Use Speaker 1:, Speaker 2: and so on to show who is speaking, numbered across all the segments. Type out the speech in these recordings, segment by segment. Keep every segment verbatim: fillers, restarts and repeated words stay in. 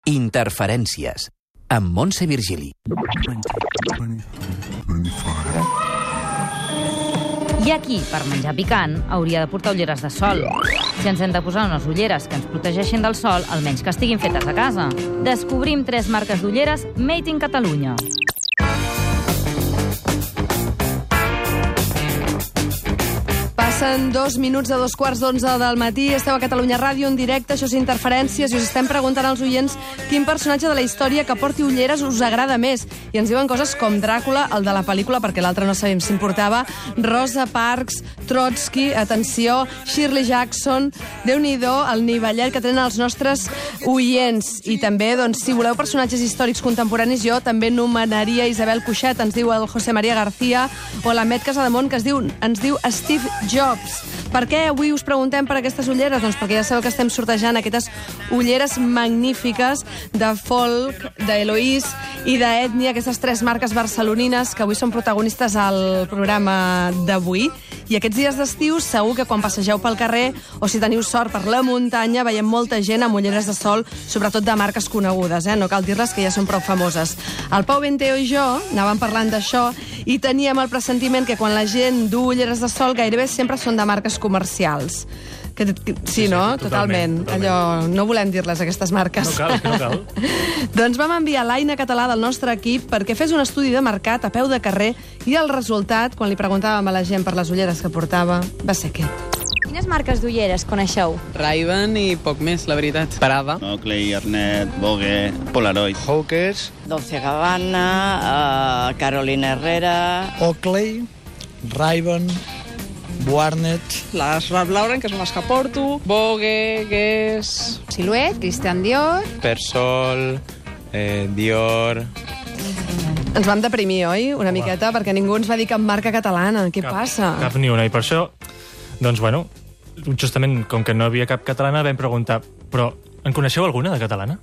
Speaker 1: Interferències, amb Montse Virgili.
Speaker 2: I aquí, per menjar picant, hauria de portar ulleres de sol. Si ens hem de posar unes ulleres que ens protegeixin del sol, almenys que estiguin fetes a casa. Descobrim tres marques d'ulleres Made in Catalunya.
Speaker 3: Passen dos minuts de dos quarts d'onze del matí. Esteu a Catalunya Ràdio en directe, això és Interferències, i us estem preguntant als oients quin personatge de la història que porti ulleres us agrada més. I ens diuen coses com Dràcula, el de la pel·lícula, perquè l'altre no sabem si importava, Rosa Parks, Trotsky, atenció, Shirley Jackson, Déu-n'hi-do, el nivellet que tenen els nostres oients. I també, doncs, si voleu personatges històrics contemporanis, jo també nomenaria Isabel Cuixet, ens diu el José María García, o la Met Casademont, que es diu, ens diu Steve Jobs. Per què avui us preguntem per aquestes ulleres? Doncs perquè ja sabeu que estem sortejant aquestes ulleres magnífiques de Folk, d'Eloís i d'Ètnia, aquestes tres marques barcelonines que avui són protagonistes al programa d'avui. I aquests dies d'estiu segur que quan passegeu pel carrer o si teniu sort per la muntanya veiem molta gent amb ulleres de sol, sobretot de marques conegudes, eh? No cal dir-les que ja són prou famoses. El Pau Benteo i jo anàvem parlant d'això i teníem el pressentiment que quan la gent du ulleres de sol gairebé sempre són de marques comercials. Que, que, sí, no? Sí, sí, totalment. totalment. Allò, no volem dir-les, aquestes marques.
Speaker 4: No cal, no cal.
Speaker 3: Doncs vam enviar l'Aina Català del nostre equip perquè fes un estudi de mercat a peu de carrer i el resultat, quan li preguntàvem a la gent per les ulleres que portava, va ser aquest.
Speaker 5: Quines marques d'ulleres coneixeu?
Speaker 6: Ray-Ban i poc més, la veritat.
Speaker 7: Prada. Oakley, Arnett, Vogue, Polaroid.
Speaker 8: Hawkers.
Speaker 9: Dolce Gabbana, uh, Carolina Herrera.
Speaker 8: Oakley, Ray-Ban, Warnet.
Speaker 6: Les Ralph Lauren, que són les que porto. Vogue, Guess.
Speaker 5: Silhouette, Christian Dior.
Speaker 10: Persol, eh, Dior.
Speaker 3: Ens vam deprimir, oi? Una Home. miqueta, perquè ningú ens va dir cap marca catalana. Què cap, passa?
Speaker 4: Cap ni una. I per això, doncs, bueno, justament, com que no hi havia cap catalana, vam preguntar, però en coneixeu alguna de catalana?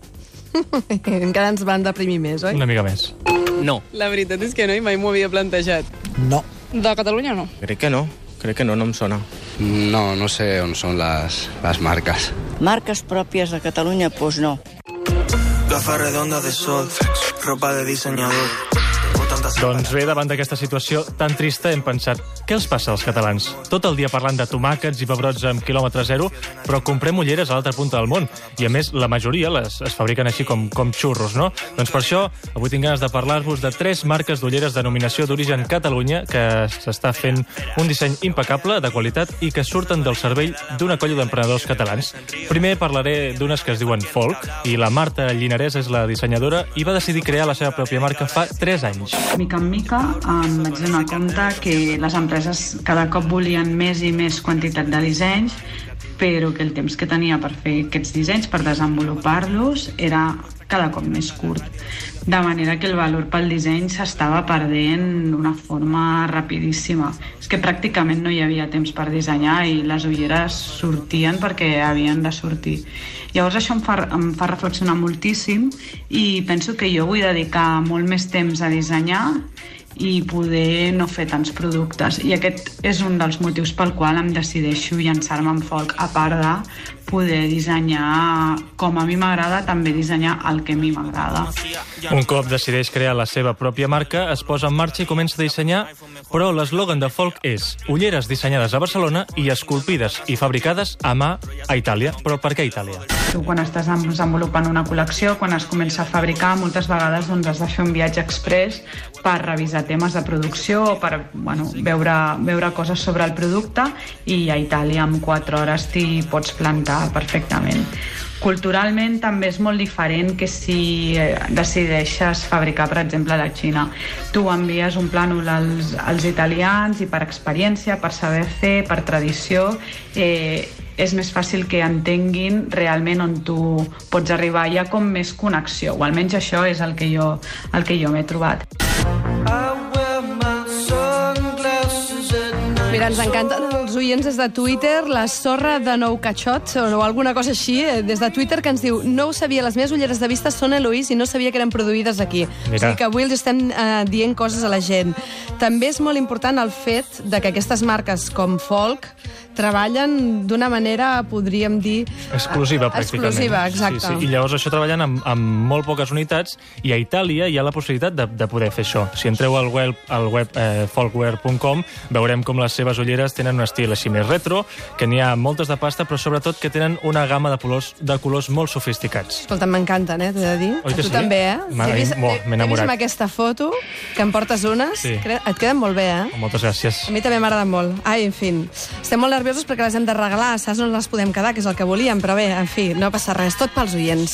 Speaker 3: Encara ens van deprimir més, oi?
Speaker 4: Una mica més.
Speaker 10: No.
Speaker 6: La veritat és que no, i mai m'ho havia plantejat.
Speaker 8: No.
Speaker 6: De Catalunya no.
Speaker 10: Crec que no. Crec que no, no em sona.
Speaker 11: No, no sé on són les, les marques.
Speaker 9: Marques pròpies de Catalunya, doncs no.
Speaker 12: Gafas redondas de sol, ropa de diseñador.
Speaker 4: Doncs bé, davant d'aquesta situació tan trista hem pensat, què els passa als catalans? Tot el dia parlant de tomàquets i pebrots amb quilòmetre zero, però comprem ulleres a l'altra punta del món. I a més, la majoria les es fabriquen així com, com xurros, no? Doncs per això, avui tinc ganes de parlar-vos de tres marques d'ulleres de denominació d'origen Catalunya que s'està fent un disseny impecable, de qualitat, i que surten del cervell d'una colla d'emprenedors catalans. Primer parlaré d'unes que es diuen Folk, i la Marta Llinarès és la dissenyadora i va decidir crear la seva pròpia marca fa tres anys.
Speaker 13: Mica en mica em vaig donar compte que les empreses cada cop volien més i més quantitat de dissenys, però que el temps que tenia per fer aquests dissenys, per desenvolupar-los, era cada cop més curt. De manera que el valor pel disseny s'estava perdent d'una forma rapidíssima. És que pràcticament no hi havia temps per dissenyar i les ulleres sortien perquè havien de sortir. Llavors això em fa, em fa reflexionar moltíssim i penso que jo vull dedicar molt més temps a dissenyar i poder no fer tants productes. I aquest és un dels motius pel qual em decideixo llançar-me en Folk, a part de poder dissenyar com a mi m'agrada, també dissenyar el que a mi m'agrada.
Speaker 4: Un cop decideix crear la seva pròpia marca, es posa en marxa i comença a dissenyar, però l'eslògan de Folk és ulleres dissenyades a Barcelona i esculpides i fabricades a mà a Itàlia. Però per què Itàlia?
Speaker 13: Tu, quan estàs desenvolupant una col·lecció, quan es comença a fabricar, moltes vegades doncs, has de fer un viatge express per revisar temes de producció o per bueno, veure, veure coses sobre el producte, i a Itàlia en quatre hores t'hi pots plantar perfectament. Culturalment també és molt diferent que si decideixes fabricar, per exemple, a la Xina. Tu envies un plànol als, als italians i per experiència, per saber fer, per tradició, eh, és més fàcil que entenguin realment on tu pots arribar. Hi ha com més connexió, o almenys això és el que jo, el que jo m'he trobat.
Speaker 3: Mira, ens encanten els oients des de Twitter, la sorra de Nou Cachot, o alguna cosa així, des de Twitter, que ens diu: no ho sabia, les meves ulleres de vista són Eloís i no sabia que eren produïdes aquí. Mira. O sigui que avui els estem eh, dient coses a la gent. També és molt important el fet de que aquestes marques com Folk treballen d'una manera, podríem dir...
Speaker 4: Exclusiva, pràcticament.
Speaker 3: Exclusiva, exacte.
Speaker 4: Sí, sí. I llavors això treballen amb, amb molt poques unitats, i a Itàlia hi ha la possibilitat de, de poder fer això. Si entreu al web, al web eh, folkwear punt com, veurem com les seves ulleres tenen un estil així més retro, que n'hi ha moltes de pasta, però sobretot que tenen una gamma de colors, de colors molt sofisticats.
Speaker 3: Escolta, m'encanten, eh, t'he de dir.
Speaker 4: Oi que
Speaker 3: a tu
Speaker 4: sí?
Speaker 3: també, eh?
Speaker 4: M'ha
Speaker 3: T'he vist,
Speaker 4: m'he
Speaker 3: t'he vist
Speaker 4: enamorat.
Speaker 3: amb aquesta foto, que em portes unes,
Speaker 4: Sí.
Speaker 3: cre- et queden molt bé, eh?
Speaker 4: Moltes gràcies.
Speaker 3: A mi també m'agrada molt. Ai, en fi. Estem molt nerviosos perquè les hem de regalar, saps? No les podem quedar, que és el que volíem, però bé, en fi, no passa res. Tot pels oients.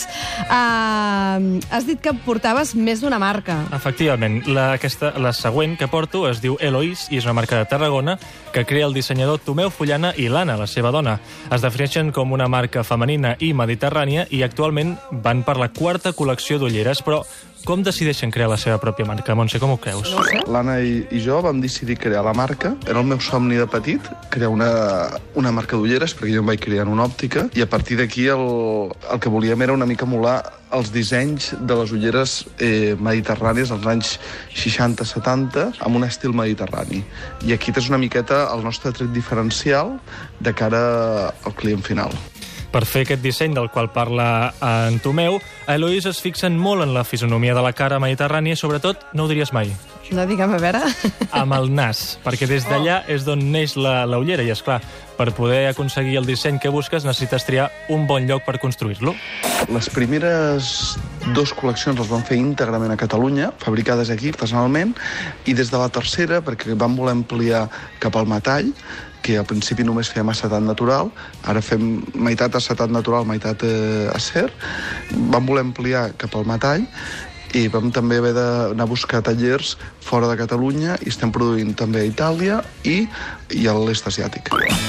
Speaker 3: Uh, has dit que portaves més d'una marca.
Speaker 4: Efectivament, la, aquesta, la següent que porto es diu Eloís i és una marca de Tarragona que crea el dissenyador Tomeu Fullana i l'Anna, la seva dona. Es defineixen com una marca femenina i mediterrània i actualment van per la quarta col·lecció d'ulleres, però com decideixen crear la seva pròpia marca? Montse, com ho creus?
Speaker 3: No ho sé.
Speaker 14: L'Anna i, i jo vam decidir crear la marca. Era el meu somni de petit, crear una, una marca d'ulleres, perquè jo em vaig crear en una òptica, i a partir d'aquí el, el que volíem era una mica emular els dissenys de les ulleres eh, mediterrànies als anys seixanta setanta amb un estil mediterrani. I aquí és una miqueta el nostre tret diferencial de cara al client final.
Speaker 4: Per fer aquest disseny del qual parla en Tomeu, a Eloís es fixen molt en la fisonomia de la cara mediterrània i, sobretot, no ho diries mai,
Speaker 3: No, digue'm, a veure...
Speaker 4: amb el nas, perquè des d'allà és d'on neix la, la ullera, i, és clar, per poder aconseguir el disseny que busques necessites triar un bon lloc per construir-lo.
Speaker 14: Les primeres dues col·leccions les vam fer íntegrament a Catalunya, fabricades aquí artesanalment, i des de la tercera, perquè vam voler ampliar cap al metall, que al principi només fèiem acetat natural, ara fem meitat acetat natural, meitat eh, acer, vam voler ampliar cap al metall, i vam també haver d'anar a buscar tallers fora de Catalunya, i estem produint també a Itàlia i, i a l'est asiàtic.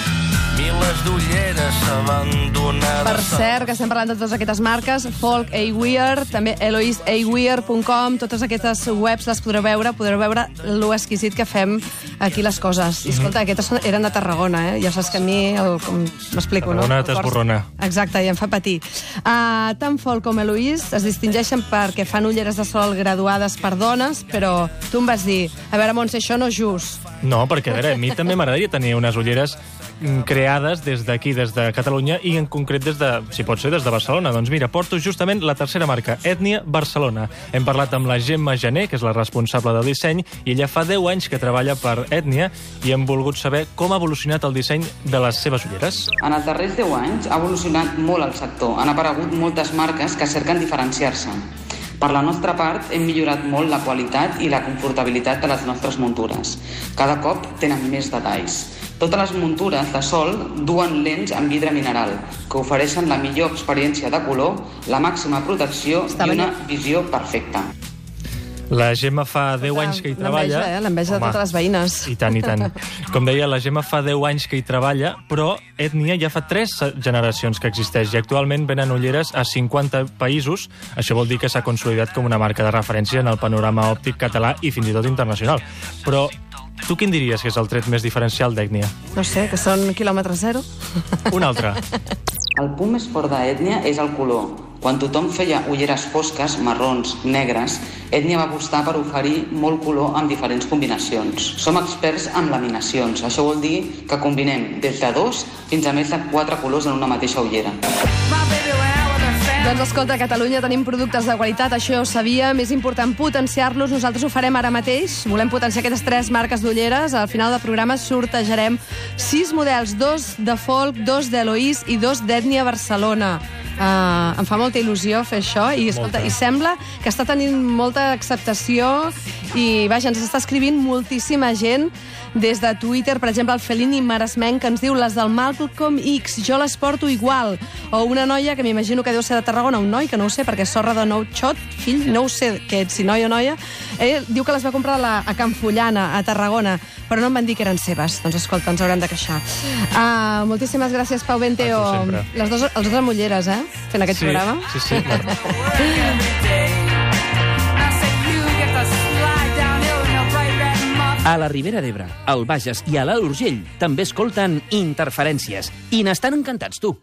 Speaker 12: Miles d'ulleres abandonades.
Speaker 3: Per cert, que estem parlant de totes aquestes marques, Folk A-Wear, també Eloís A wear punt com, totes aquestes webs les podreu veure, podreu veure lo exquisit que fem aquí les coses. I escolta, aquestes són- eren de Tarragona, eh? Ja saps que a mi, el, com m'explico, no?
Speaker 4: Tarragona
Speaker 3: El cor-
Speaker 4: t'esborrona.
Speaker 3: Exacte, i em fa patir. Uh, tant Folk com Eloís es distingeixen perquè fan ulleres de sol graduades per dones, però tu em vas dir, a veure, Montse, això no és just.
Speaker 4: No, perquè, a veure, a mi també m'agradaria tenir unes ulleres mm, creades des d'aquí, des de Catalunya, i en concret des de, si pot ser, des de Barcelona. Doncs mira, porto justament la tercera marca, Ètnia Barcelona. Hem parlat amb la Gemma Jané, que és la responsable del disseny, i ella fa deu anys que treballa per Ètnia, i hem volgut saber com ha evolucionat el disseny de les seves ulleres.
Speaker 15: En els darrers deu anys ha evolucionat molt el sector. Han aparegut moltes marques que cerquen diferenciar-se. Per la nostra part, hem millorat molt la qualitat i la confortabilitat de les nostres muntures. Cada cop tenen més detalls. Totes les muntures de sol duen lents amb vidre mineral, que ofereixen la millor experiència de color, la màxima protecció i una visió perfecta.
Speaker 4: La Gemma fa deu anys que hi treballa.
Speaker 3: L'enveja, eh? L'enveja de
Speaker 4: Home,
Speaker 3: totes les veïnes.
Speaker 4: I tant, i tant. Com deia, la Gemma fa deu anys que hi treballa, però Ètnia ja fa tres generacions que existeix i actualment venen ulleres a cinquanta països. Això vol dir que s'ha consolidat com una marca de referència en el panorama òptic català i fins i tot internacional. Però tu quin diries que és el tret més diferencial d'Ètnia?
Speaker 3: No sé, que són quilòmetre zero.
Speaker 4: Un altre.
Speaker 15: El punt més fort d'Ètnia és el color. Quan tothom feia ulleres fosques, marrons, negres, Ètnia va apostar per oferir molt color amb diferents combinacions. Som experts en laminacions. Això vol dir que combinem des de dos fins a més de quatre colors en una mateixa ullera.
Speaker 3: Doncs escolta, a Catalunya tenim productes de qualitat, això ja ho sabíem, és important potenciar-los, nosaltres ho farem ara mateix, volem potenciar aquestes tres marques d'ulleres, al final del programa sortejarem sis models, dos de Folk, dos d'Eloís i dos d'Ètnia Barcelona. Uh, em fa molta il·lusió fer això i, escolta, i sembla que està tenint molta acceptació i vaja, ens està escrivint moltíssima gent des de Twitter, per exemple el Felini Maresmenc, que ens diu les del Malcolm X, jo les porto igual, o una noia que m'imagino que deu ser de Tarragona, un noi que no ho sé perquè és sorra de nou xot, fill, no ho sé que ets, si noi o noia, ell diu que les va comprar a, la, a Can Fullana, a Tarragona, però no em van dir que eren seves. Doncs escolta, ens haurem de queixar. Uh, moltíssimes gràcies, Pau Benteo. Les dos, els dos amb ulleres, eh? Fent aquest
Speaker 4: sí,
Speaker 3: programa.
Speaker 4: Sí, sí, clar.
Speaker 1: A la Ribera d'Ebre, al Bages i a l'Alt Urgell també escolten Interferències i n'estan encantats, tu.